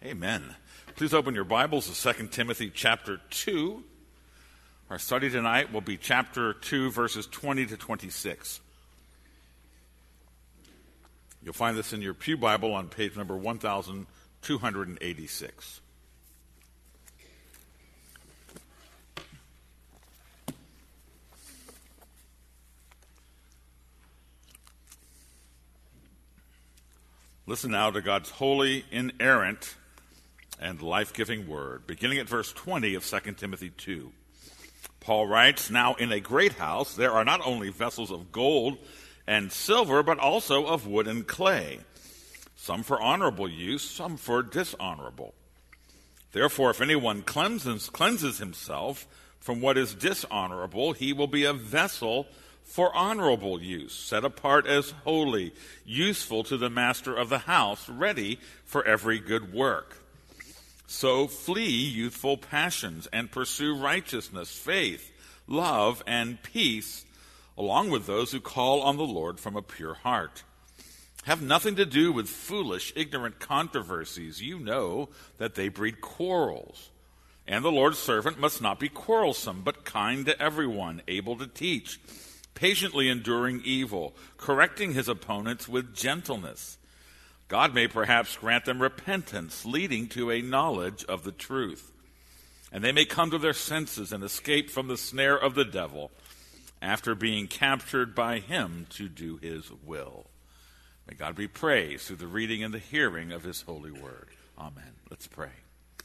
Amen. Please open your Bibles to 2 Timothy chapter 2. Our study tonight will be chapter 2, verses 20 to 26. You'll find this in your Pew Bible on page number 1286. Listen now to God's holy, inerrant, and life-giving word, beginning at verse 20 of 2 Timothy 2. Paul writes, "Now in a great house there are not only vessels of gold and silver, but also of wood and clay, some for honorable use, some for dishonorable. Therefore, if anyone cleanses himself from what is dishonorable, he will be a vessel for honorable use, set apart as holy, useful to the master of the house, ready for every good work. So flee youthful passions and pursue righteousness, faith, love, and peace, along with those who call on the Lord from a pure heart. Have nothing to do with foolish, ignorant controversies. You know that they breed quarrels. And the Lord's servant must not be quarrelsome, but kind to everyone, able to teach, patiently enduring evil, correcting his opponents with gentleness. God may perhaps grant them repentance, leading to a knowledge of the truth. And they may come to their senses and escape from the snare of the devil, after being captured by him to do his will." May God be praised through the reading and the hearing of his holy word. Amen. Let's pray.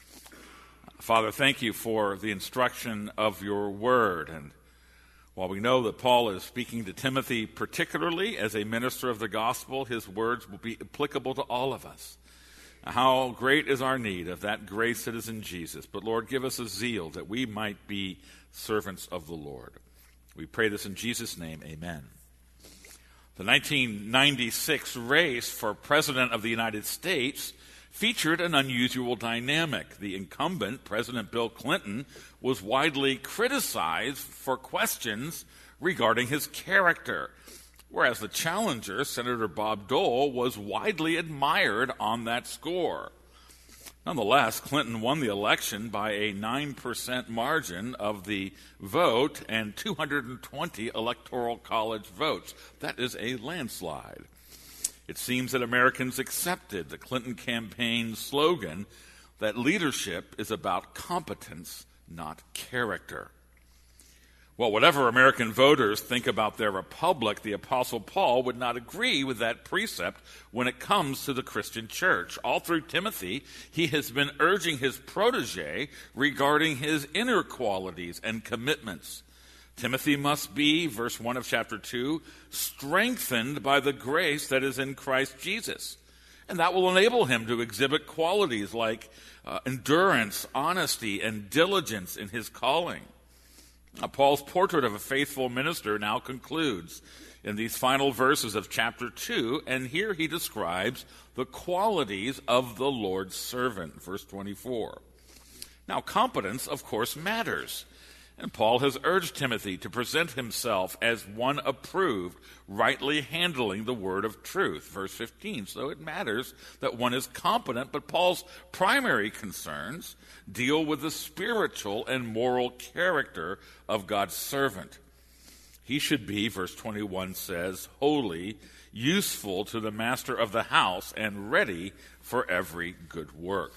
Father, thank you for the instruction of your word. And while we know that Paul is speaking to Timothy particularly as a minister of the gospel, his words will be applicable to all of us. How great is our need of that grace that is in Jesus. But Lord, give us a zeal that we might be servants of the Lord. We pray this in Jesus' name, amen. The 1996 race for President of the United States featured an unusual dynamic. The incumbent, President Bill Clinton, was widely criticized for questions regarding his character, whereas the challenger, Senator Bob Dole, was widely admired on that score. Nonetheless, Clinton won the election by a 9% margin of the vote and 220 Electoral College votes. That is a landslide. It seems that Americans accepted the Clinton campaign's slogan that leadership is about competence, not character. Well, whatever American voters think about their republic, the Apostle Paul would not agree with that precept when it comes to the Christian church. All through Timothy, he has been urging his protege regarding his inner qualities and commitments. Timothy must be, verse 1 of chapter 2, strengthened by the grace that is in Christ Jesus. And that will enable him to exhibit qualities like endurance, honesty, and diligence in his calling. Now, Paul's portrait of a faithful minister now concludes in these final verses of chapter 2, and here he describes the qualities of the Lord's servant, verse 24. Now, competence, of course, matters. And Paul has urged Timothy to present himself as one approved, rightly handling the word of truth. Verse 15. So it matters that one is competent, but Paul's primary concerns deal with the spiritual and moral character of God's servant. He should be, verse 21 says, holy, useful to the master of the house, and ready for every good work.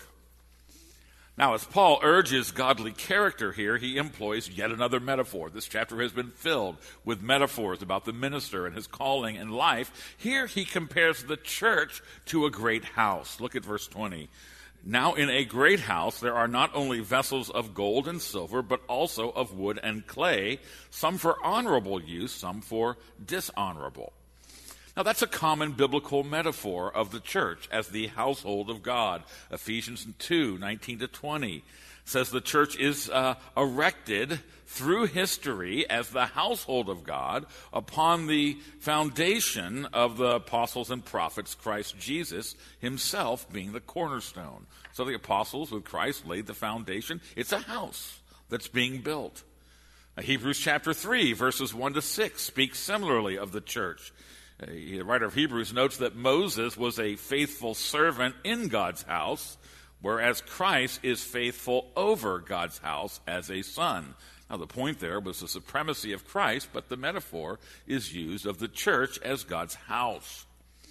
Now, as Paul urges godly character here, he employs yet another metaphor. This chapter has been filled with metaphors about the minister and his calling and life. Here he compares the church to a great house. Look at verse 20. Now in a great house there are not only vessels of gold and silver, but also of wood and clay, some for honorable use, some for dishonorable. Now, that's a common biblical metaphor of the church as the household of God. Ephesians 2, 19 to 20 says the church is erected through history as the household of God upon the foundation of the apostles and prophets, Christ Jesus himself being the cornerstone. So the apostles with Christ laid the foundation. It's a house that's being built. Hebrews chapter 3, verses 1 to 6 speaks similarly of the church. The writer of Hebrews notes that Moses was a faithful servant in God's house whereas Christ is faithful over God's house as a son. Now, the point there was the supremacy of Christ, but the metaphor is used of the church as God's house.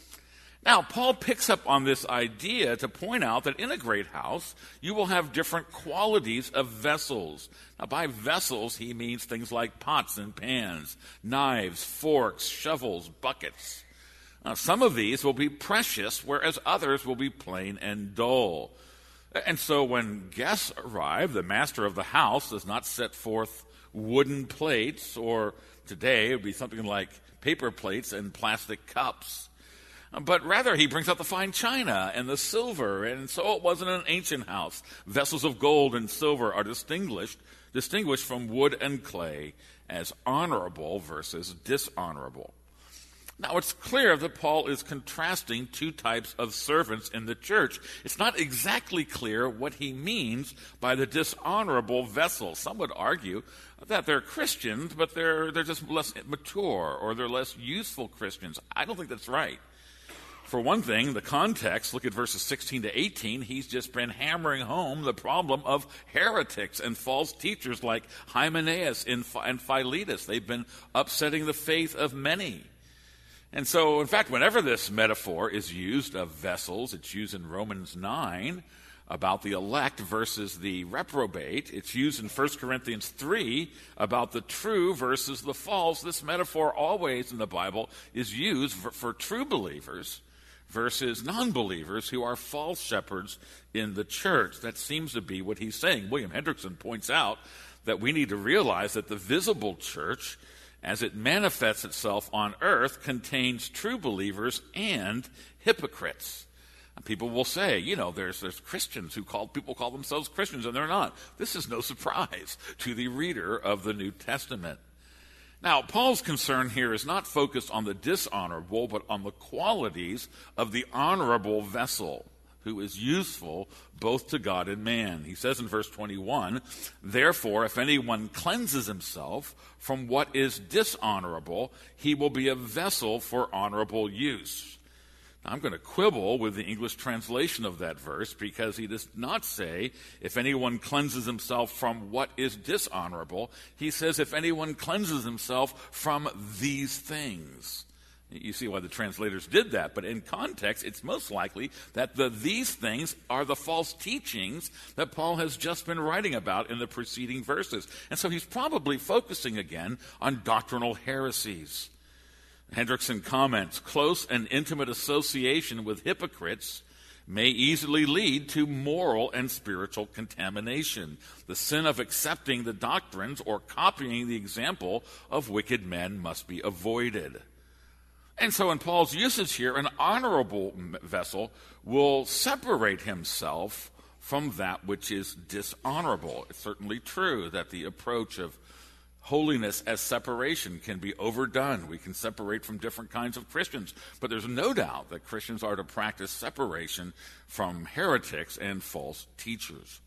Now, Paul picks up on this idea to point out that in a great house, you will have different qualities of vessels. Now, by vessels, he means things like pots and pans, knives, forks, shovels, buckets. Now, some of these will be precious, whereas others will be plain and dull. And so when guests arrive, the master of the house does not set forth wooden plates, or today it would be something like paper plates and plastic cups. But rather, he brings out the fine china and the silver, and so it was in an ancient house. Vessels of gold and silver are distinguished from wood and clay as honorable versus dishonorable. Now, it's clear that Paul is contrasting two types of servants in the church. It's not exactly clear what he means by the dishonorable vessel. Some would argue that they're Christians, but they're just less mature, or they're less useful Christians. I don't think that's right. For one thing, the context, look at verses 16 to 18, he's just been hammering home the problem of heretics and false teachers like Hymenaeus and Philetus. They've been upsetting the faith of many. And so, in fact, whenever this metaphor is used of vessels, it's used in Romans 9 about the elect versus the reprobate. It's used in 1 Corinthians 3 about the true versus the false. This metaphor always in the Bible is used for true believers versus non-believers who are false shepherds in the church. That seems to be what he's saying. William Hendrickson points out that we need to realize that the visible church, as it manifests itself on earth, contains true believers and hypocrites. And people will say, there's Christians people call themselves Christians, and they're not. This is no surprise to the reader of the New Testament. Now, Paul's concern here is not focused on the dishonorable, but on the qualities of the honorable vessel, who is useful both to God and man. He says in verse 21, "Therefore, if anyone cleanses himself from what is dishonorable, he will be a vessel for honorable use." Now, I'm going to quibble with the English translation of that verse, because he does not say, if anyone cleanses himself from what is dishonorable. He says, if anyone cleanses himself from these things. You see why the translators did that, but in context, it's most likely that these things are the false teachings that Paul has just been writing about in the preceding verses. And so he's probably focusing again on doctrinal heresies. Hendrickson comments, "Close and intimate association with hypocrites may easily lead to moral and spiritual contamination. The sin of accepting the doctrines or copying the example of wicked men must be avoided." And so in Paul's usage here, an honorable vessel will separate himself from that which is dishonorable. It's certainly true that the approach of holiness as separation can be overdone. We can separate from different kinds of Christians. But there's no doubt that Christians are to practice separation from heretics and false teachers.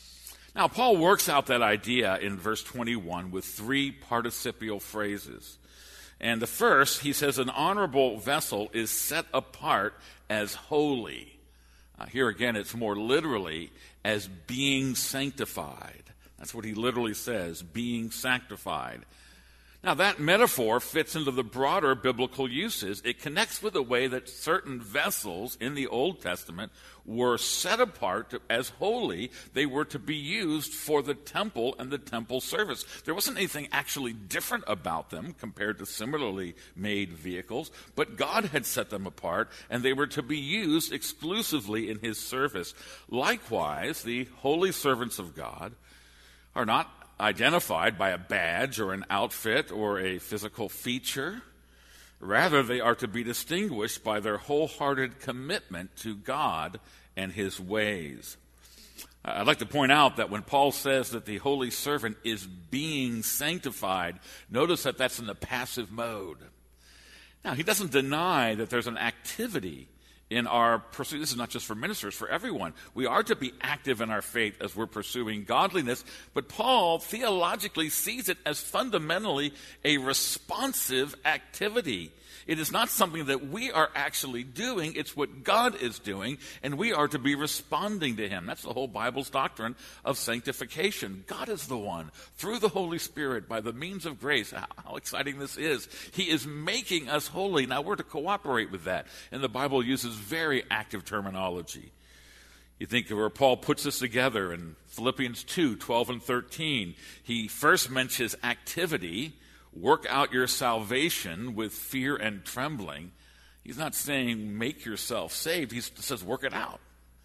Now, Paul works out that idea in verse 21 with three participial phrases. And the first, he says, an honorable vessel is set apart as holy. Here again, it's more literally as being sanctified. That's what he literally says, being sanctified. Now, that metaphor fits into the broader biblical uses. It connects with the way that certain vessels in the Old Testament were set apart as holy. They were to be used for the temple and the temple service. There wasn't anything actually different about them compared to similarly made vehicles, but God had set them apart, and they were to be used exclusively in his service. Likewise, the holy servants of God are not identified by a badge or an outfit or a physical feature. Rather, they are to be distinguished by their wholehearted commitment to God and his ways. I'd like to point out that when Paul says that the holy servant is being sanctified, notice that that's in the passive mode. Now, he doesn't deny that there's an activity in our pursuit. This is not just for ministers, for everyone. We are to be active in our faith as we're pursuing godliness, but Paul theologically sees it as fundamentally a responsive activity. It is not something that we are actually doing. It's what God is doing, and we are to be responding to him. That's the whole Bible's doctrine of sanctification. God is the one, through the Holy Spirit, by the means of grace. How exciting this is. He is making us holy. Now, we're to cooperate with that, and the Bible uses very active terminology. You think of where Paul puts this together in Philippians 2:12 and 13. He first mentions activity, work out your salvation with fear and trembling. He's not saying make yourself saved. He says work it out.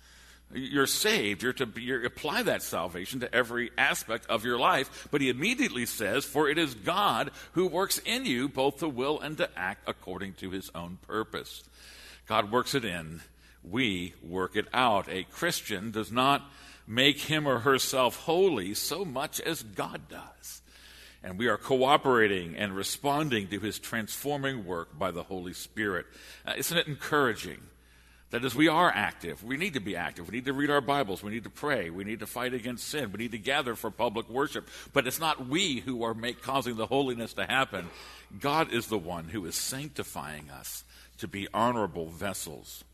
You're saved. You're apply that salvation to every aspect of your life. But he immediately says, for it is God who works in you both to will and to act according to his own purpose. God works it in. We work it out. A Christian does not make him or herself holy so much as God does. And we are cooperating and responding to his transforming work by the Holy Spirit. Isn't it encouraging that as we are active, we need to be active. We need to read our Bibles. We need to pray. We need to fight against sin. We need to gather for public worship. But it's not we who are causing the holiness to happen. God is the one who is sanctifying us to be honorable vessels.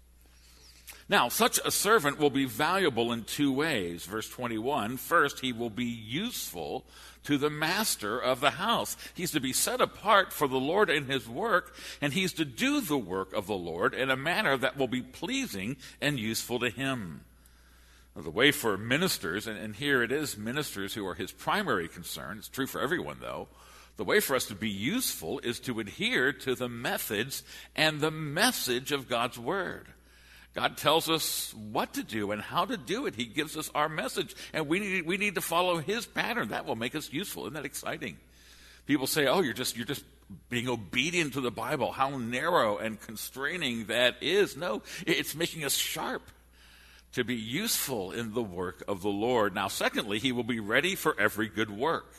Now, such a servant will be valuable in two ways. Verse 21, first, he will be useful to the master of the house. He's to be set apart for the Lord and his work, and he's to do the work of the Lord in a manner that will be pleasing and useful to him. Now, the way for ministers, and here it is ministers who are his primary concern, it's true for everyone though, the way for us to be useful is to adhere to the methods and the message of God's word. God tells us what to do and how to do it. He gives us our message, and we need to follow his pattern. That will make us useful. Isn't that exciting? People say, oh, you're just being obedient to the Bible. How narrow and constraining that is. No, it's making us sharp to be useful in the work of the Lord. Now, secondly, he will be ready for every good work.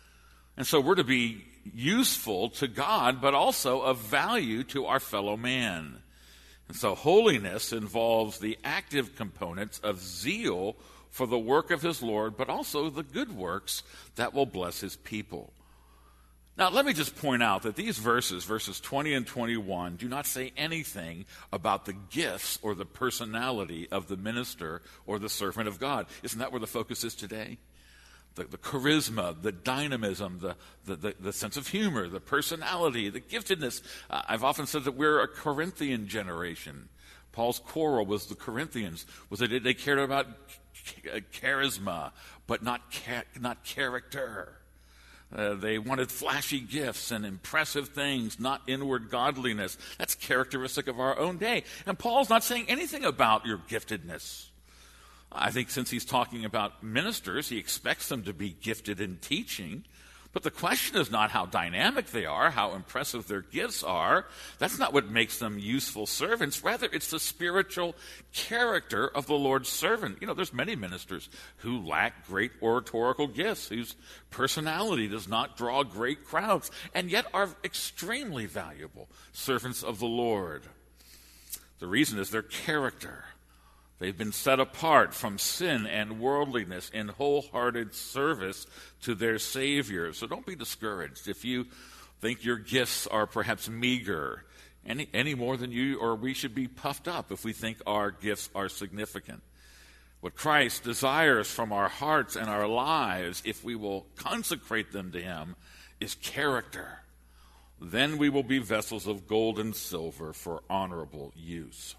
And so we're to be useful to God, but also of value to our fellow man. And so holiness involves the active components of zeal for the work of his Lord, but also the good works that will bless his people. Now, let me just point out that these verses 20 and 21, do not say anything about the gifts or the personality of the minister or the servant of God. Isn't that where the focus is today? The charisma, the dynamism, the sense of humor, the personality, the giftedness. I've often said that we're a Corinthian generation. Paul's quarrel was the Corinthians, was that they cared about charisma, but not character. They wanted flashy gifts and impressive things, not inward godliness. That's characteristic of our own day. And Paul's not saying anything about your giftedness. I think since he's talking about ministers, he expects them to be gifted in teaching. But the question is not how dynamic they are, how impressive their gifts are. That's not what makes them useful servants. Rather, it's the spiritual character of the Lord's servant. You know, there's many ministers who lack great oratorical gifts, whose personality does not draw great crowds, and yet are extremely valuable servants of the Lord. The reason is their character. They've been set apart from sin and worldliness in wholehearted service to their Savior. So don't be discouraged if you think your gifts are perhaps meager, any more than you or we should be puffed up if we think our gifts are significant. What Christ desires from our hearts and our lives, if we will consecrate them to him, is character. Then we will be vessels of gold and silver for honorable use.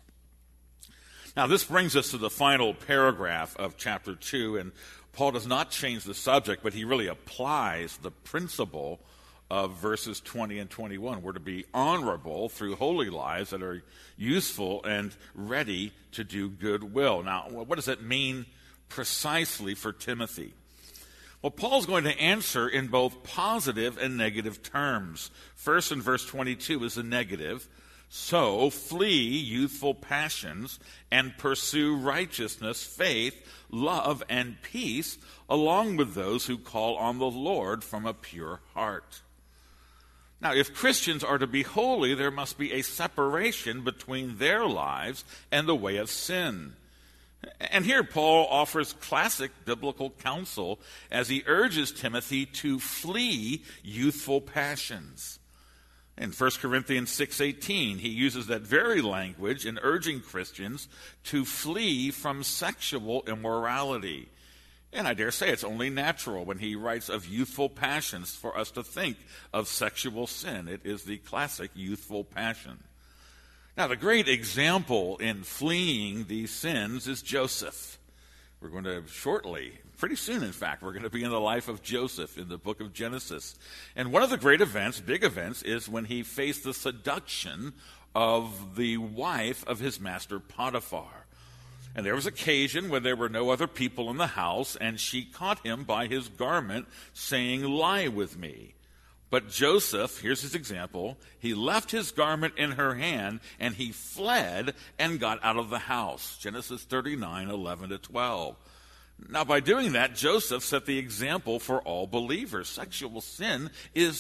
Now, this brings us to the final paragraph of chapter 2, and Paul does not change the subject, but he really applies the principle of verses 20 and 21. We're to be honorable through holy lives that are useful and ready to do good will. Now, what does that mean precisely for Timothy? Well, Paul's going to answer in both positive and negative terms. First, in verse 22 is the negative. So flee youthful passions and pursue righteousness, faith, love, and peace, along with those who call on the Lord from a pure heart. Now, if Christians are to be holy, there must be a separation between their lives and the way of sin. And here Paul offers classic biblical counsel as he urges Timothy to flee youthful passions. In 1 Corinthians 6:18, he uses that very language in urging Christians to flee from sexual immorality. And I dare say it's only natural when he writes of youthful passions for us to think of sexual sin. It is the classic youthful passion. Now, the great example in fleeing these sins is Joseph. We're going to shortly, pretty soon in fact, we're going to be in the life of Joseph in the book of Genesis. And one of the great events, big events, is when he faced the seduction of the wife of his master Potiphar. And there was occasion when there were no other people in the house, and she caught him by his garment, saying, "Lie with me." But Joseph, here's his example, he left his garment in her hand, and he fled and got out of the house. Genesis 39:11-12. Now, by doing that, Joseph set the example for all believers. Sexuality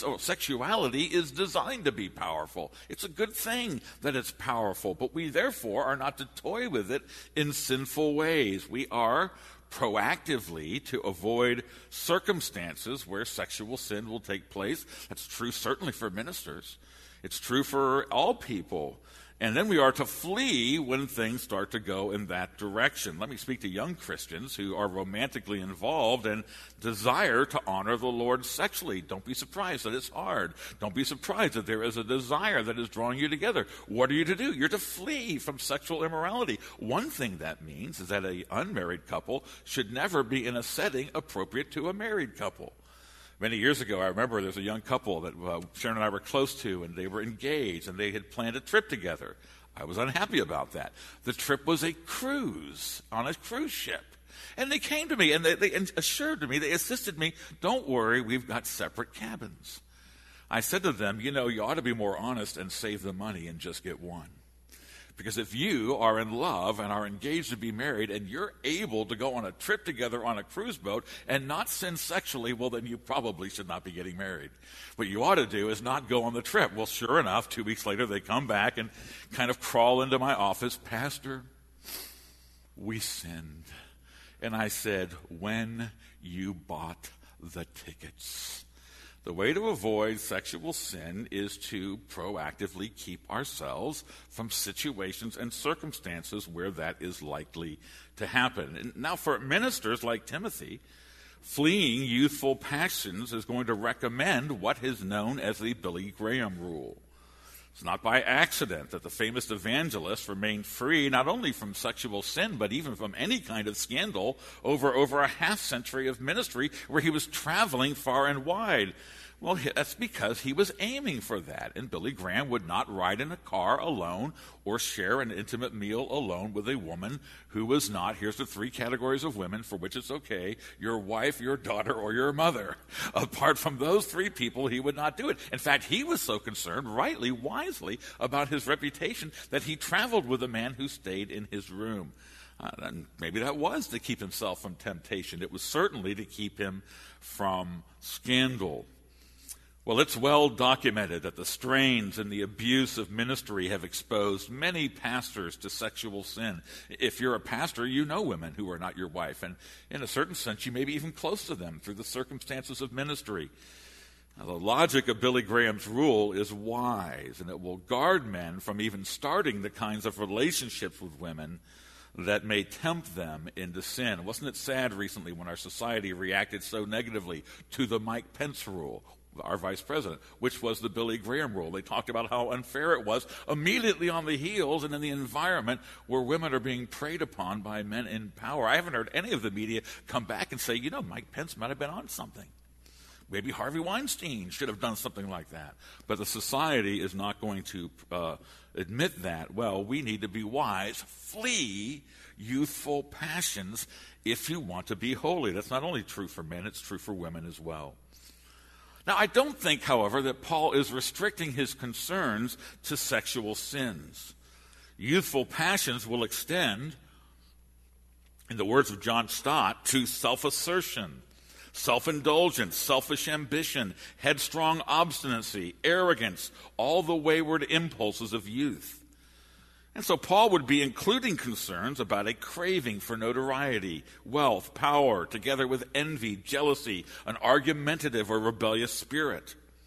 is designed to be powerful. It's a good thing that it's powerful, but we therefore are not to toy with it in sinful ways. We are proactively to avoid circumstances where sexual sin will take place. That's true certainly for ministers. It's true for all people. And then we are to flee when things start to go in that direction. Let me speak to young Christians who are romantically involved and desire to honor the Lord sexually. Don't be surprised that it's hard. Don't be surprised that there is a desire that is drawing you together. What are you to do? You're to flee from sexual immorality. One thing that means is that an unmarried couple should never be in a setting appropriate to a married couple. Many years ago, I remember there was a young couple that Sharon and I were close to, and they were engaged, and they had planned a trip together. I was unhappy about that. The trip was a cruise on a cruise ship. And they came to me, and they assured me, they assisted me, "Don't worry, we've got separate cabins." I said to them, you ought to be more honest and save the money and just get one. Because if you are in love and are engaged to be married and you're able to go on a trip together on a cruise boat and not sin sexually, well, then you probably should not be getting married. What you ought to do is not go on the trip. Well, sure enough, 2 weeks later, they come back and kind of crawl into my office. "Pastor, we sinned." And I said, "When you bought the tickets." The way to avoid sexual sin is to proactively keep ourselves from situations and circumstances where that is likely to happen. And now, for ministers like Timothy, fleeing youthful passions is going to recommend what is known as the Billy Graham rule. It's not by accident that the famous evangelist remained free not only from sexual sin, but even from any kind of scandal over a half century of ministry where he was traveling far and wide. Well, that's because he was aiming for that. And Billy Graham would not ride in a car alone or share an intimate meal alone with a woman who was not, here's the 3 categories of women for which it's okay, your wife, your daughter, or your mother. Apart from those 3 people, he would not do it. In fact, he was so concerned, rightly, wisely, about his reputation that he traveled with a man who stayed in his room. And maybe that was to keep himself from temptation. It was certainly to keep him from scandal. Well, it's well documented that the strains and the abuse of ministry have exposed many pastors to sexual sin. If you're a pastor, you know women who are not your wife, and in a certain sense, you may be even close to them through the circumstances of ministry. Now, the logic of Billy Graham's rule is wise, and it will guard men from even starting the kinds of relationships with women that may tempt them into sin. Wasn't it sad recently when our society reacted so negatively to the Mike Pence rule, our vice president, which was the Billy Graham rule? They talked about how unfair it was immediately on the heels and in the environment where women are being preyed upon by men in power. I haven't heard any of the media come back and say, Mike Pence might have been on something. Maybe Harvey Weinstein should have done something like that. But the society is not going to admit that. Well, we need to be wise. Flee youthful passions if you want to be holy. That's not only true for men, it's true for women as well. Now, I don't think, however, that Paul is restricting his concerns to sexual sins. Youthful passions will extend, in the words of John Stott, to self-assertion, self-indulgence, selfish ambition, headstrong obstinacy, arrogance, all the wayward impulses of youth. And so Paul would be including concerns about a craving for notoriety, wealth, power, together with envy, jealousy, an argumentative or rebellious spirit.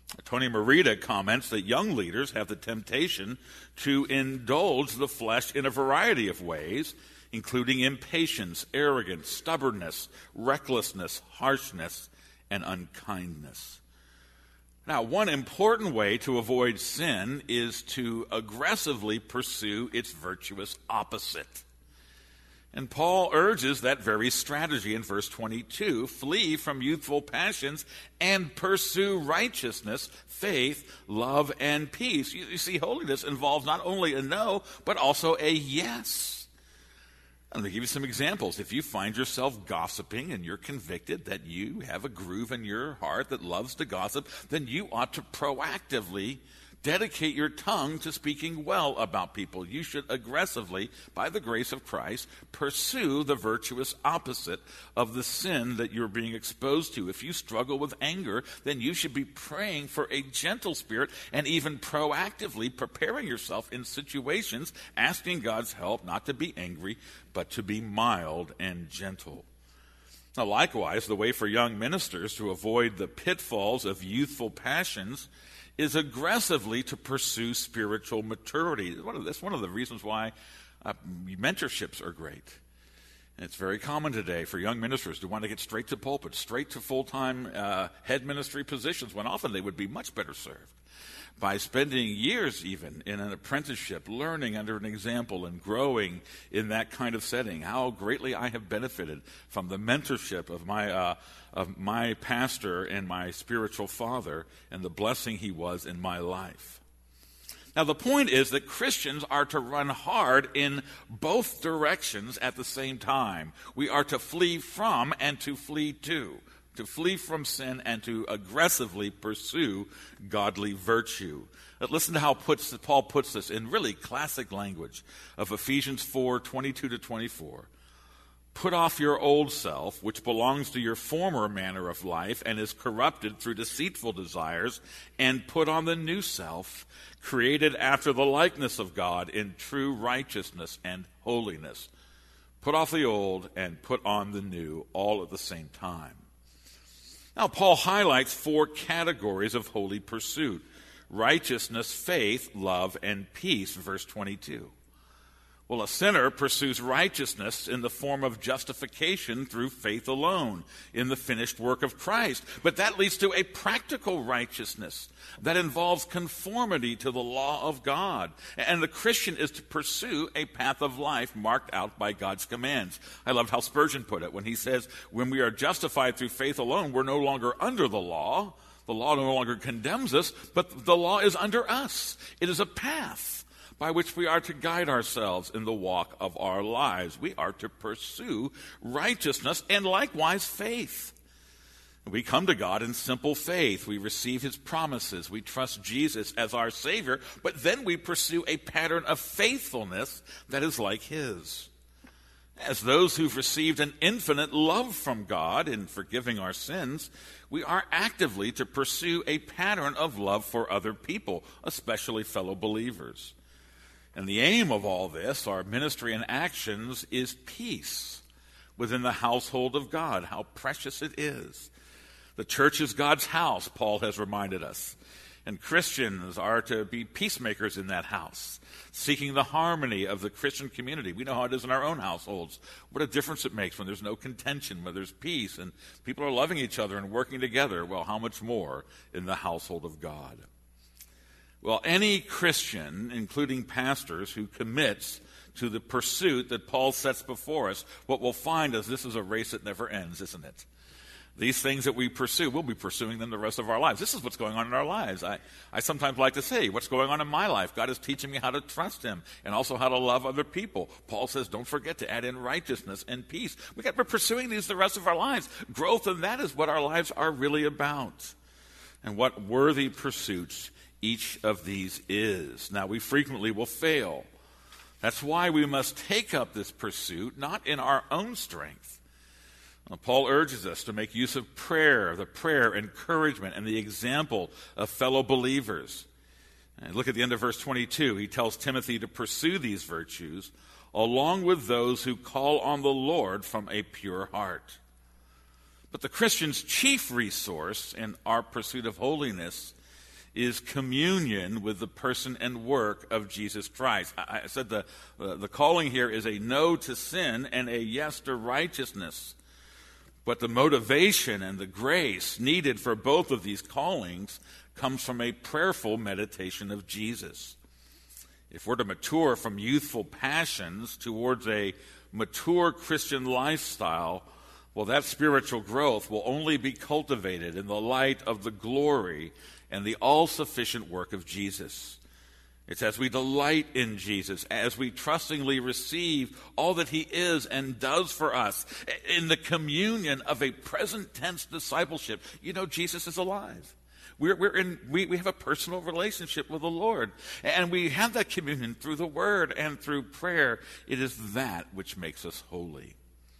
Tony Merida comments that young leaders have the temptation to indulge the flesh in a variety of ways, including impatience, arrogance, stubbornness, recklessness, harshness, and unkindness. Now, one important way to avoid sin is to aggressively pursue its virtuous opposite. And Paul urges that very strategy in verse 22, flee from youthful passions and pursue righteousness, faith, love, and peace. You see, holiness involves not only a no, but also a yes. I'm going to give you some examples. If you find yourself gossiping and you're convicted that you have a groove in your heart that loves to gossip, then you ought to proactively dedicate your tongue to speaking well about people. You should aggressively, by the grace of Christ, pursue the virtuous opposite of the sin that you're being exposed to. If you struggle with anger, then you should be praying for a gentle spirit and even proactively preparing yourself in situations, asking God's help not to be angry, but to be mild and gentle. Now, likewise, the way for young ministers to avoid the pitfalls of youthful passions is aggressively to pursue spiritual maturity. That's one of the reasons why mentorships are great. And it's very common today for young ministers to want to get straight to pulpit, straight to full-time head ministry positions, when often they would be much better served by spending years even in an apprenticeship, learning under an example and growing in that kind of setting. How greatly I have benefited from the mentorship of my pastor and my spiritual father and the blessing he was in my life. Now, the point is that Christians are to run hard in both directions at the same time. We are to flee from and to flee to flee from sin and to aggressively pursue godly virtue. Listen to how Paul puts this in really classic language of Ephesians 4:22-24. Put off your old self, which belongs to your former manner of life and is corrupted through deceitful desires, and put on the new self, created after the likeness of God in true righteousness and holiness. Put off the old and put on the new, all at the same time. Now, Paul highlights 4 categories of holy pursuit: righteousness, faith, love, and peace, verse 22. Well, a sinner pursues righteousness in the form of justification through faith alone in the finished work of Christ. But that leads to a practical righteousness that involves conformity to the law of God. And the Christian is to pursue a path of life marked out by God's commands. I love how Spurgeon put it when he says, when we are justified through faith alone, we're no longer under the law. The law no longer condemns us, but the law is under us. It is a path by which we are to guide ourselves in the walk of our lives. We are to pursue righteousness and likewise faith. We come to God in simple faith. We receive his promises. We trust Jesus as our Savior, but then we pursue a pattern of faithfulness that is like his. As those who've received an infinite love from God in forgiving our sins, we are actively to pursue a pattern of love for other people, especially fellow believers. And the aim of all this, our ministry and actions, is peace within the household of God. How precious it is. The church is God's house, Paul has reminded us. And Christians are to be peacemakers in that house, seeking the harmony of the Christian community. We know how it is in our own households. What a difference it makes when there's no contention, when there's peace, and people are loving each other and working together. Well, how much more in the household of God? Well, any Christian, including pastors, who commits to the pursuit that Paul sets before us, what we'll find is this is a race that never ends, isn't it? These things that we pursue, we'll be pursuing them the rest of our lives. This is what's going on in our lives. I sometimes like to say, what's going on in my life? God is teaching me how to trust him and also how to love other people. Paul says, don't forget to add in righteousness and peace. We're pursuing these the rest of our lives. Growth in that is what our lives are really about. And what worthy pursuits each of these is. Now, we frequently will fail. That's why we must take up this pursuit, not in our own strength. Paul urges us to make use of prayer, the prayer, encouragement, and the example of fellow believers. And look at the end of verse 22. He tells Timothy to pursue these virtues along with those who call on the Lord from a pure heart. But the Christian's chief resource in our pursuit of holiness is communion with the person and work of Jesus Christ. I said the calling here is a no to sin and a yes to righteousness. But the motivation and the grace needed for both of these callings comes from a prayerful meditation of Jesus. If we're to mature from youthful passions towards a mature Christian lifestyle, well, that spiritual growth will only be cultivated in the light of the glory and the all-sufficient work of Jesus. It's as we delight in Jesus, as we trustingly receive all that he is and does for us, in the communion of a present tense discipleship. You know, Jesus is alive. We have a personal relationship with the Lord, and we have that communion through the Word and through prayer. It is that which makes us holy.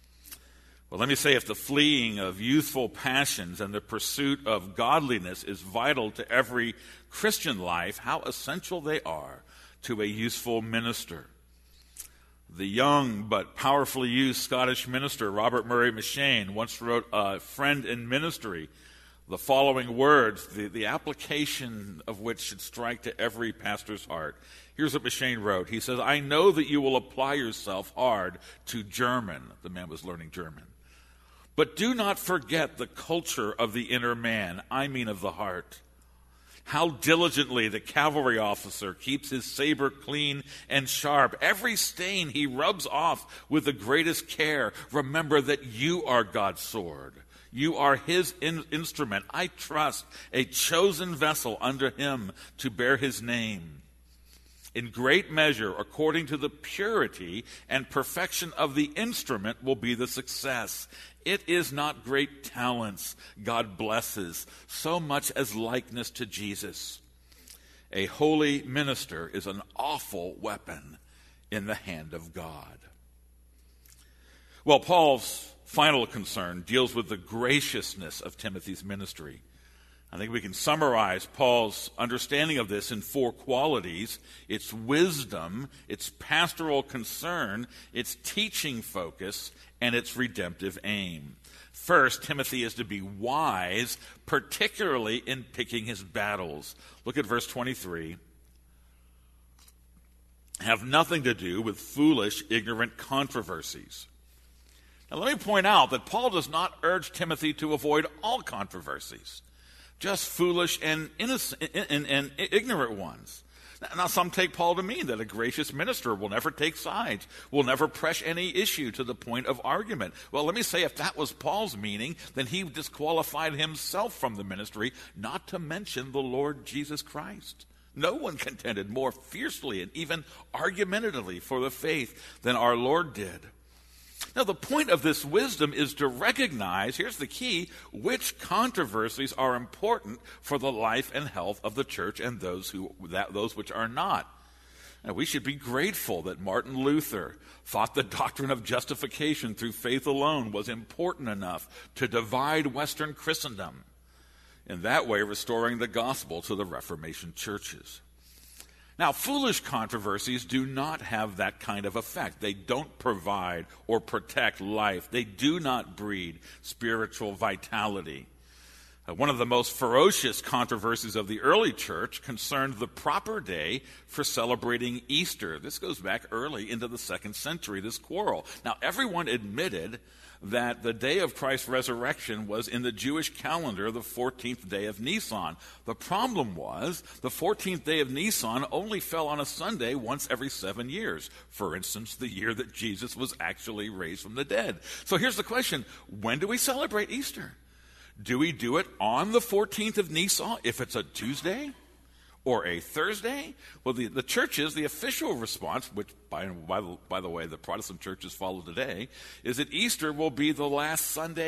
Well, let me say, if the fleeing of youthful passions and the pursuit of godliness is vital to every Christian life, how essential they are to a useful minister. The young but powerfully used Scottish minister Robert Murray M'Cheyne once wrote a friend in ministry the following words, the application of which should strike to every pastor's heart. Here's what M'Cheyne wrote. He says, "I know that you will apply yourself hard to German." The man was learning German. "But do not forget the culture of the inner man, I mean of the heart. How diligently the cavalry officer keeps his saber clean and sharp. Every stain he rubs off with the greatest care. Remember that you are God's sword. You are his instrument. I trust, a chosen vessel under him to bear his name. In great measure, according to the purity and perfection of the instrument will be the success. It is not great talents God blesses, so much as likeness to Jesus. A holy minister is an awful weapon in the hand of God." Well, Paul's final concern deals with the graciousness of Timothy's ministry. I think we can summarize Paul's understanding of this in 4 qualities: its wisdom, its pastoral concern, its teaching focus, and its redemptive aim. First, Timothy is to be wise, particularly in picking his battles. Look at verse 23. "Have nothing to do with foolish, ignorant controversies." Now, let me point out that Paul does not urge Timothy to avoid all controversies, just foolish and innocent and ignorant ones. Now, some take Paul to mean that a gracious minister will never take sides, will never press any issue to the point of argument. Well, let me say, if that was Paul's meaning, then he disqualified himself from the ministry, not to mention the Lord Jesus Christ. No one contended more fiercely and even argumentatively for the faith than our Lord did. Now, the point of this wisdom is to recognize, here's the key, which controversies are important for the life and health of the church and those which are not. Now, we should be grateful that Martin Luther thought the doctrine of justification through faith alone was important enough to divide Western Christendom, in that way restoring the gospel to the Reformation churches. Now, foolish controversies do not have that kind of effect. They don't provide or protect life. They do not breed spiritual vitality. One of the most ferocious controversies of the early church concerned the proper day for celebrating Easter. This goes back early into the 2nd century, this quarrel. Now, everyone admitted that the day of Christ's resurrection was in the Jewish calendar the 14th day of Nisan. The problem was the 14th day of Nisan only fell on a Sunday once every 7 years. For instance, the year that Jesus was actually raised from the dead. So here's the question: when do we celebrate Easter? Do we do it on the 14th of Nisan if it's a Tuesday or a Thursday? Well, the churches, the official response, which by the way the Protestant churches follow today, is that Easter will be the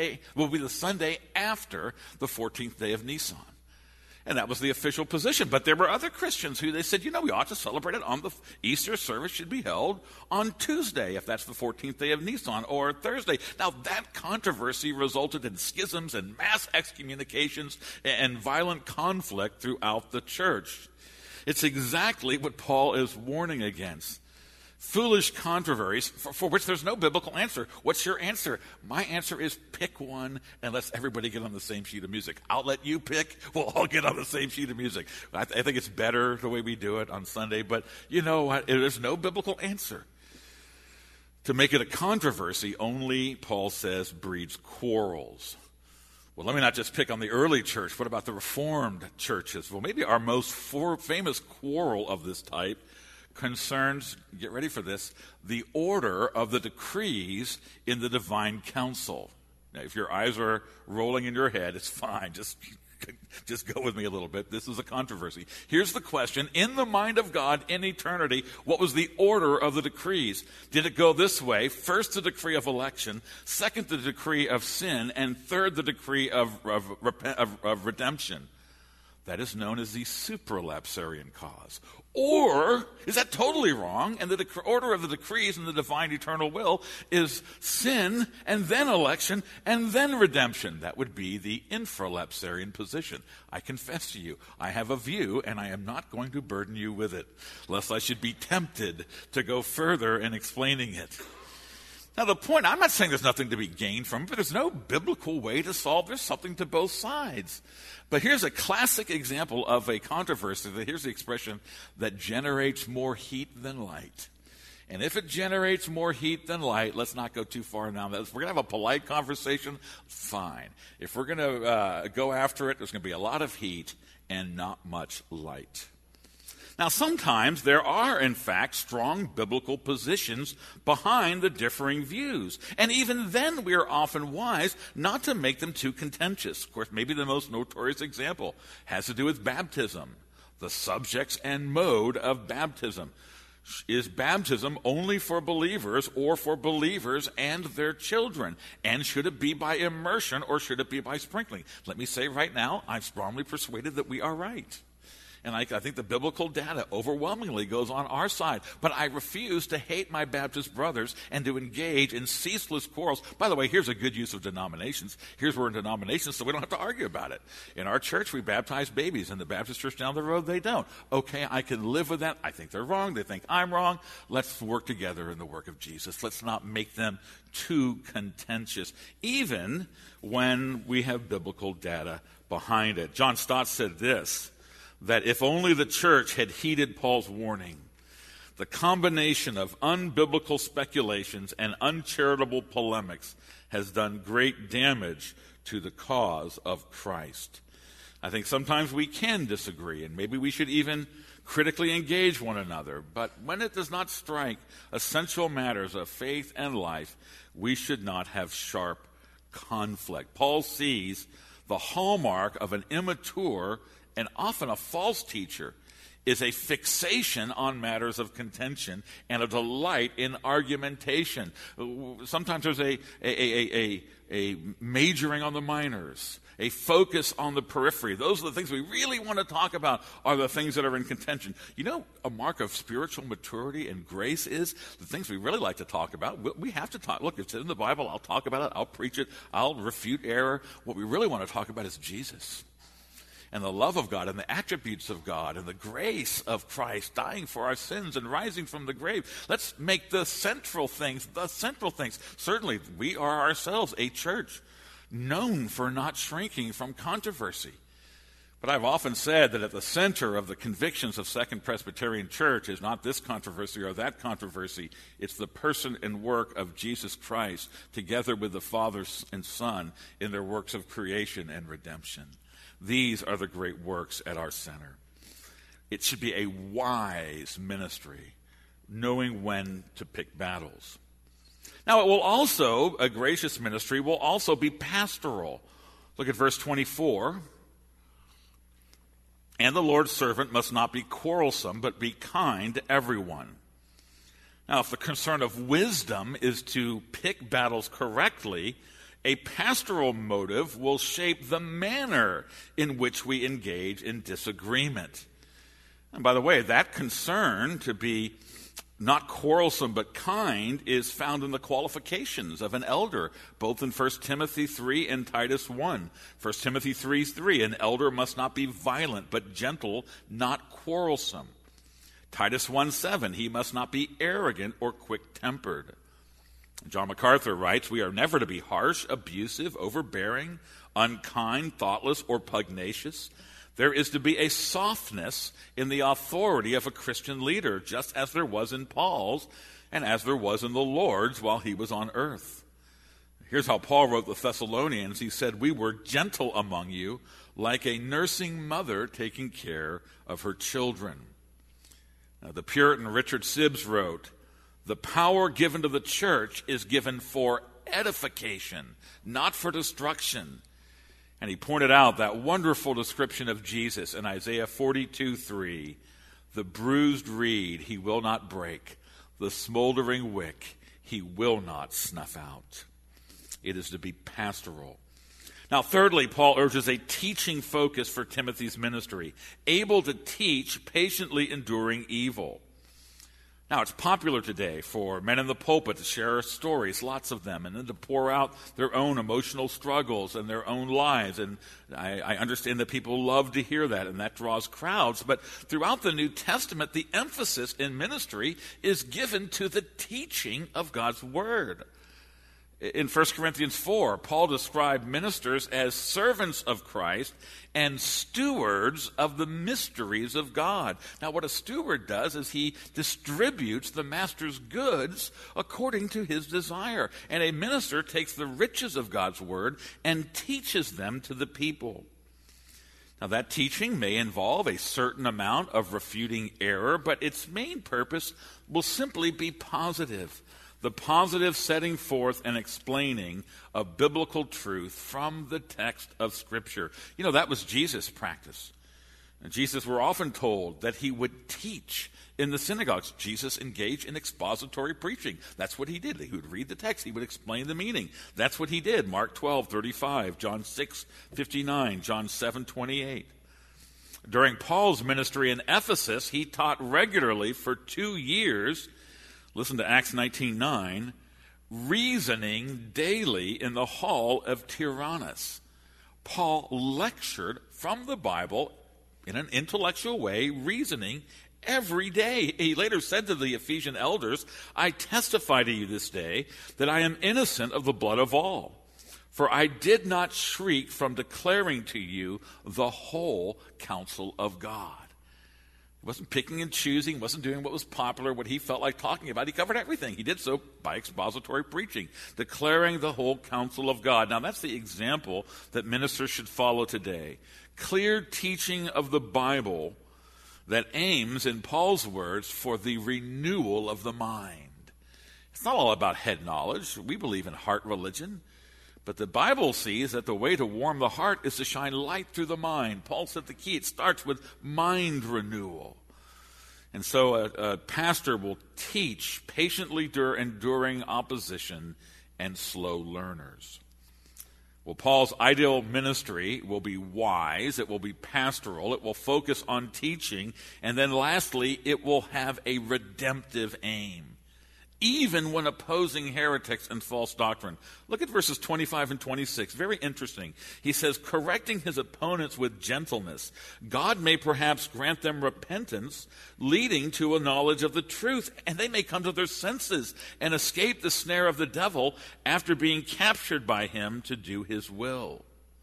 Sunday after the 14th day of Nisan. And that was the official position. But there were other Christians who they said, we ought to celebrate it on the Easter service should be held on Tuesday, if that's the 14th day of Nisan, or Thursday. Now, that controversy resulted in schisms and mass excommunications and violent conflict throughout the church. It's exactly what Paul is warning against. foolish controversies for which there's no biblical answer. What's your answer? My answer is pick one and let's everybody get on the same sheet of music. I'll let you pick. We'll all get on the same sheet of music. I think it's better the way we do it on Sunday, but you know what? There's no biblical answer. To make it a controversy only, Paul says, breeds quarrels. Well, let me not just pick on the early church. What about the Reformed churches? Well, maybe our most famous quarrel of this type concerns, get ready for this, the order of the decrees in the divine council. Now, if your eyes are rolling in your head, it's fine. Just go with me a little bit. This is a controversy. Here's the question. In the mind of God in eternity, what was the order of the decrees? Did it go this way? First, the decree of election. Second, the decree of sin. And third, the decree of redemption. That is known as the supralapsarian cause. Or, is that totally wrong? And the order of the decrees in the divine eternal will is sin, and then election, and then redemption. That would be the infralapsarian position. I confess to you, I have a view, and I am not going to burden you with it, lest I should be tempted to go further in explaining it. Now, the point, I'm not saying there's nothing to be gained from it, but there's no biblical way to solve. There's something to both sides. But here's a classic example of a controversy. Here's the expression that generates more heat than light. And if it generates more heat than light, let's not go too far now. If we're going to have a polite conversation, fine. If we're going to go after it, there's going to be a lot of heat and not much light. Now, sometimes there are, in fact, strong biblical positions behind the differing views. And even then, we are often wise not to make them too contentious. Of course, maybe the most notorious example has to do with baptism, the subjects and mode of baptism. Is baptism only for believers or for believers and their children? And should it be by immersion or should it be by sprinkling? Let me say right now, I'm strongly persuaded that we are right. And I think the biblical data overwhelmingly goes on our side. But I refuse to hate my Baptist brothers and to engage in ceaseless quarrels. By the way, here's a good use of denominations. Here's we're in denominations, so we don't have to argue about it. In our church, we baptize babies. In the Baptist church down the road, they don't. Okay, I can live with that. I think they're wrong. They think I'm wrong. Let's work together in the work of Jesus. Let's not make them too contentious, even when we have biblical data behind it. John Stott said this, that if only the church had heeded Paul's warning, the combination of unbiblical speculations and uncharitable polemics has done great damage to the cause of Christ. I think sometimes we can disagree, and maybe we should even critically engage one another. But when it does not strike essential matters of faith and life, we should not have sharp conflict. Paul sees the hallmark of an immature and often a false teacher is a fixation on matters of contention and a delight in argumentation. Sometimes there's a majoring on the minors, a focus on the periphery. Those are the things we really want to talk about, are the things that are in contention. You know, a mark of spiritual maturity and grace is the things we really like to talk about. We have to talk. Look, if it's in the Bible, I'll talk about it. I'll preach it. I'll refute error. What we really want to talk about is Jesus and the love of God and the attributes of God and the grace of Christ dying for our sins and rising from the grave. Let's make the central things the central things. Certainly, we are ourselves a church known for not shrinking from controversy. But I've often said that at the center of the convictions of Second Presbyterian Church is not this controversy or that controversy. It's the person and work of Jesus Christ together with the Father and Son in their works of creation and redemption. These are the great works at our center. It should be a wise ministry, knowing when to pick battles. Now, it will also, a gracious ministry, will also be pastoral. Look at verse 24. And the Lord's servant must not be quarrelsome, but be kind to everyone. Now, if the concern of wisdom is to pick battles correctly, a pastoral motive will shape the manner in which we engage in disagreement. And by the way, that concern to be not quarrelsome but kind is found in the qualifications of an elder, both in 1 Timothy 3 and Titus 1. 1 Timothy 3:3, an elder must not be violent but gentle, not quarrelsome. Titus 1:7, he must not be arrogant or quick-tempered. John MacArthur writes, we are never to be harsh, abusive, overbearing, unkind, thoughtless, or pugnacious. There is to be a softness in the authority of a Christian leader, just as there was in Paul's and as there was in the Lord's while he was on earth. Here's how Paul wrote the Thessalonians. He said, we were gentle among you, like a nursing mother taking care of her children. Now, the Puritan Richard Sibbes wrote, the power given to the church is given for edification, not for destruction. And he pointed out that wonderful description of Jesus in Isaiah 42:3. The bruised reed he will not break, the smoldering wick he will not snuff out. It is to be pastoral. Now, thirdly, Paul urges a teaching focus for Timothy's ministry, able to teach, patiently enduring evil. Now, it's popular today for men in the pulpit to share stories, lots of them, and then to pour out their own emotional struggles and their own lives. And I understand that people love to hear that, and that draws crowds. But throughout the New Testament, the emphasis in ministry is given to the teaching of God's Word. In 1 Corinthians 4, Paul described ministers as servants of Christ and stewards of the mysteries of God. Now, what a steward does is he distributes the master's goods according to his desire. And a minister takes the riches of God's word and teaches them to the people. Now, that teaching may involve a certain amount of refuting error, but its main purpose will simply be positive. The positive setting forth and explaining of biblical truth from the text of Scripture. You know, that was Jesus' practice. And Jesus, we're often told that he would teach in the synagogues. Jesus engaged in expository preaching. That's what he did. He would read the text. He would explain the meaning. That's what he did. Mark 12:35, John 6:59, John 7:28. During Paul's ministry in Ephesus, he taught regularly for 2 years. Listen to Acts 19:9, reasoning daily in the hall of Tyrannus. Paul lectured from the Bible in an intellectual way, reasoning every day. He later said to the Ephesian elders, I testify to you this day that I am innocent of the blood of all. For I did not shrink from declaring to you the whole counsel of God. He wasn't picking and choosing, wasn't doing what was popular, what he felt like talking about. He covered everything. He did so by expository preaching, declaring the whole counsel of God. Now, that's the example that ministers should follow today. Clear teaching of the Bible that aims, in Paul's words, for the renewal of the mind. It's not all about head knowledge. We believe in heart religion. But the Bible sees that the way to warm the heart is to shine light through the mind. Paul said the key, it starts with mind renewal. And so a pastor will teach patiently enduring opposition and slow learners. Well, Paul's ideal ministry will be wise, it will be pastoral, it will focus on teaching, and then lastly, it will have a redemptive aim, even when opposing heretics and false doctrine. Look at verses 25 and 26. Very interesting. He says, correcting his opponents with gentleness, God may perhaps grant them repentance, leading to a knowledge of the truth, and they may come to their senses and escape the snare of the devil after being captured by him to do his will.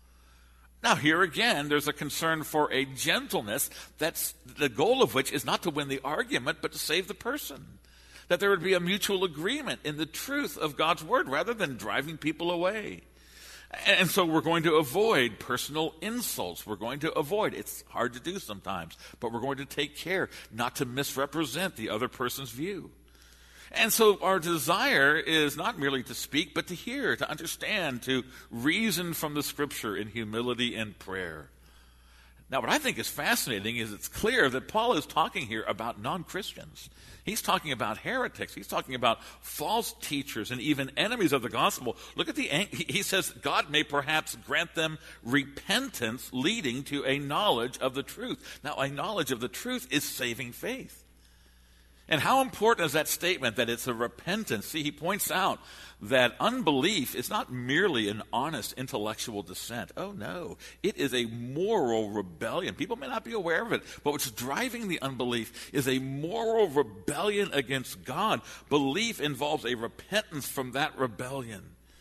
Now, here again, there's a concern for a gentleness that's the goal of which is not to win the argument, but to save the person. That there would be a mutual agreement in the truth of God's word rather than driving people away. And so we're going to avoid personal insults. We're going to avoid, it's hard to do sometimes, but we're going to take care not to misrepresent the other person's view. And so our desire is not merely to speak, but to hear, to understand, to reason from the Scripture in humility and prayer. Now, what I think is fascinating is it's clear that Paul is talking here about non-Christians. He's talking about heretics. He's talking about false teachers and even enemies of the gospel. Look at he says God may perhaps grant them repentance leading to a knowledge of the truth. Now, a knowledge of the truth is saving faith. And how important is that statement that it's a repentance? See, he points out that unbelief is not merely an honest intellectual dissent. Oh, no. It is a moral rebellion. People may not be aware of it, but what's driving the unbelief is a moral rebellion against God. Belief involves a repentance from that rebellion.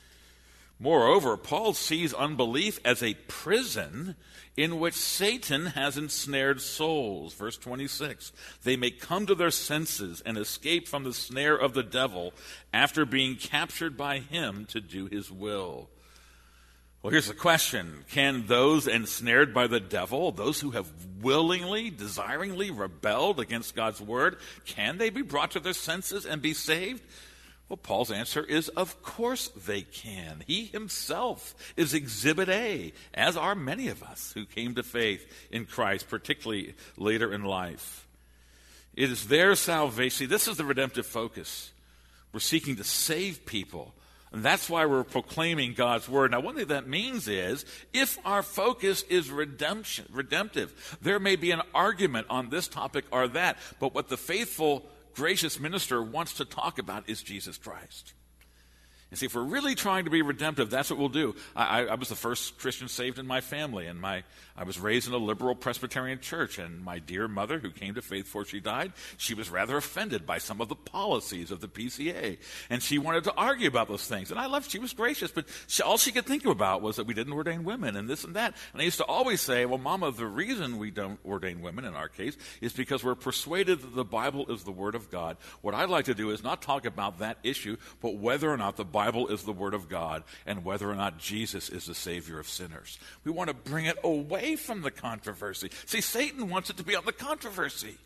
Moreover, Paul sees unbelief as a prison in which Satan has ensnared souls. Verse 26, they may come to their senses and escape from the snare of the devil after being captured by him to do his will. Well, here's the question. Can those ensnared by the devil, those who have willingly, desiringly rebelled against God's word, can they be brought to their senses and be saved? Well, Paul's answer is, of course they can. He himself is Exhibit A, as are many of us who came to faith in Christ, particularly later in life. It is their salvation. See, this is the redemptive focus. We're seeking to save people, and that's why we're proclaiming God's word. Now, one thing that means is, if our focus is redemptive, there may be an argument on this topic or that, but what the faithful gracious minister wants to talk about is Jesus Christ. And see, if we're really trying to be redemptive, that's what we'll do. I was the first Christian saved in my family, and I was raised in a liberal Presbyterian church, and my dear mother, who came to faith before she died, she was rather offended by some of the policies of the PCA, and she wanted to argue about those things. And I loved, she was gracious, but all she could think about was that we didn't ordain women and this and that. And I used to always say, well, Mama, the reason we don't ordain women in our case is because we're persuaded that the Bible is the Word of God. What I'd like to do is not talk about that issue, but whether or not the Bible is the Word of God and whether or not Jesus is the Savior of sinners. We want to bring it away from the controversy. See, Satan wants it to be on the controversy.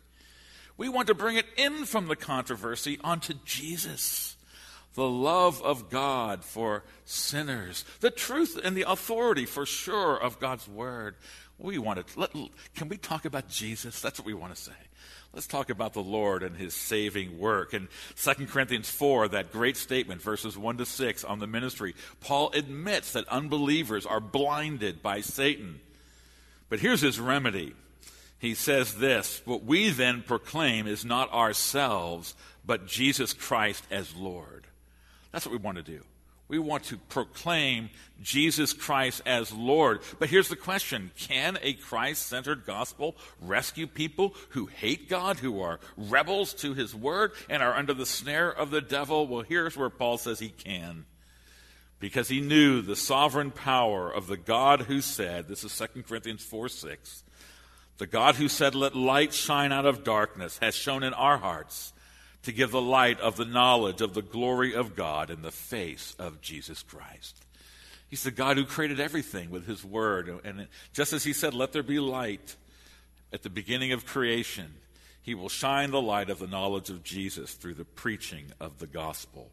We want to bring it in from the controversy onto Jesus, the love of God for sinners, the truth and the authority for sure of God's Word. We want to, can we talk about Jesus? That's what we want to say. Let's talk about the Lord and his saving work. In 2 Corinthians 4, that great statement, verses 1 to 6 on the ministry, Paul admits that unbelievers are blinded by Satan. But here's his remedy. He says this, what we then proclaim is not ourselves, but Jesus Christ as Lord. That's what we want to do. We want to proclaim Jesus Christ as Lord. But here's the question. Can a Christ-centered gospel rescue people who hate God, who are rebels to his word, and are under the snare of the devil? Well, here's where Paul says he can. Because he knew the sovereign power of the God who said, this is 2 Corinthians 4:6, the God who said, let light shine out of darkness, has shone in our hearts to give the light of the knowledge of the glory of God in the face of Jesus Christ. He's the God who created everything with his word. And just as he said, let there be light at the beginning of creation, he will shine the light of the knowledge of Jesus through the preaching of the gospel.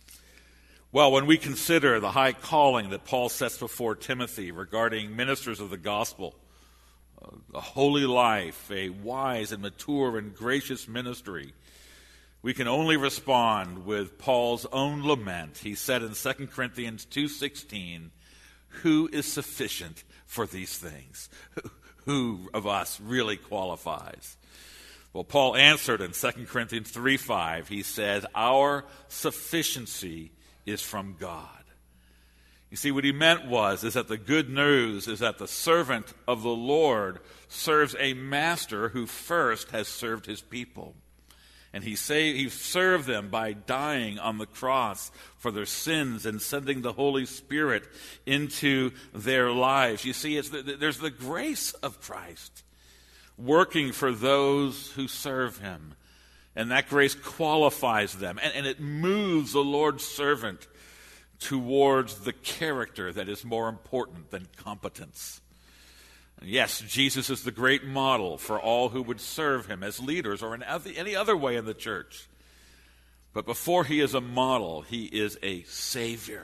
Well, when we consider the high calling that Paul sets before Timothy regarding ministers of the gospel, a holy life, a wise and mature and gracious ministry, we can only respond with Paul's own lament. He said in 2 Corinthians 2:16, who is sufficient for these things? Who of us really qualifies? Well, Paul answered in 2 Corinthians 3:5. He said, our sufficiency is from God. You see, what he meant is that the good news is that the servant of the Lord serves a master who first has served his people. And he served them by dying on the cross for their sins and sending the Holy Spirit into their lives. You see, there's the grace of Christ working for those who serve him. And that grace qualifies them. And it moves the Lord's servant towards the character that is more important than competence. Yes, Jesus is the great model for all who would serve him as leaders or in any other way in the church. But before he is a model, he is a Savior.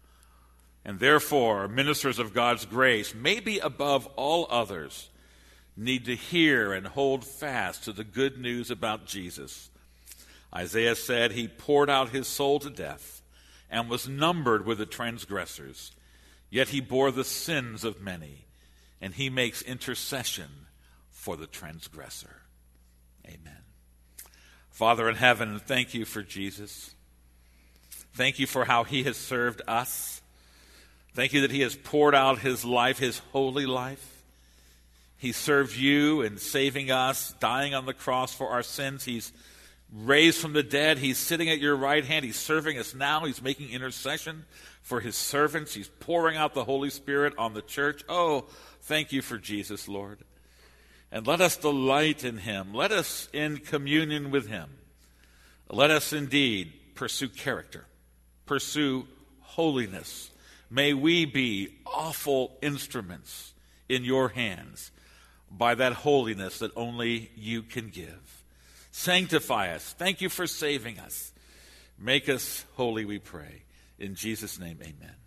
And therefore, ministers of God's grace, maybe above all others, need to hear and hold fast to the good news about Jesus. Isaiah said he poured out his soul to death and was numbered with the transgressors, yet he bore the sins of many. And he makes intercession for the transgressor. Amen. Father in heaven, thank you for Jesus. Thank you for how he has served us. Thank you that he has poured out his life, his holy life. He served you in saving us, dying on the cross for our sins. He's raised from the dead. He's sitting at your right hand. He's serving us now. He's making intercession for his servants. He's pouring out the Holy Spirit on the church. Oh, thank you for Jesus, Lord. And let us delight in him. Let us in communion with him. Let us indeed pursue character, pursue holiness. May we be awful instruments in your hands by that holiness that only you can give. Sanctify us. Thank you for saving us. Make us holy, we pray. In Jesus' name, amen.